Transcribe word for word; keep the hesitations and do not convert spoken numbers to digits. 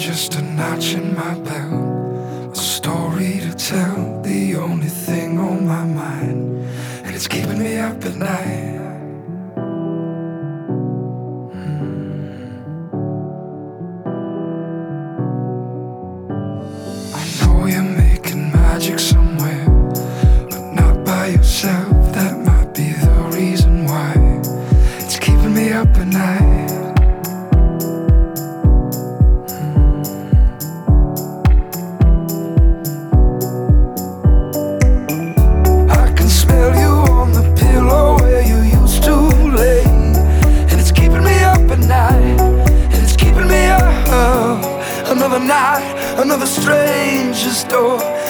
just a notch in my belt, a story to tell, the only thing on my mind, and it's keeping me up at night. I know you're making magic somewhere, but not by yourself. That might be the reason why it's keeping me up at night. I can smell you on the pillow where you used to lay, and it's keeping me up at night, and it's keeping me up. Another night, another stranger's door,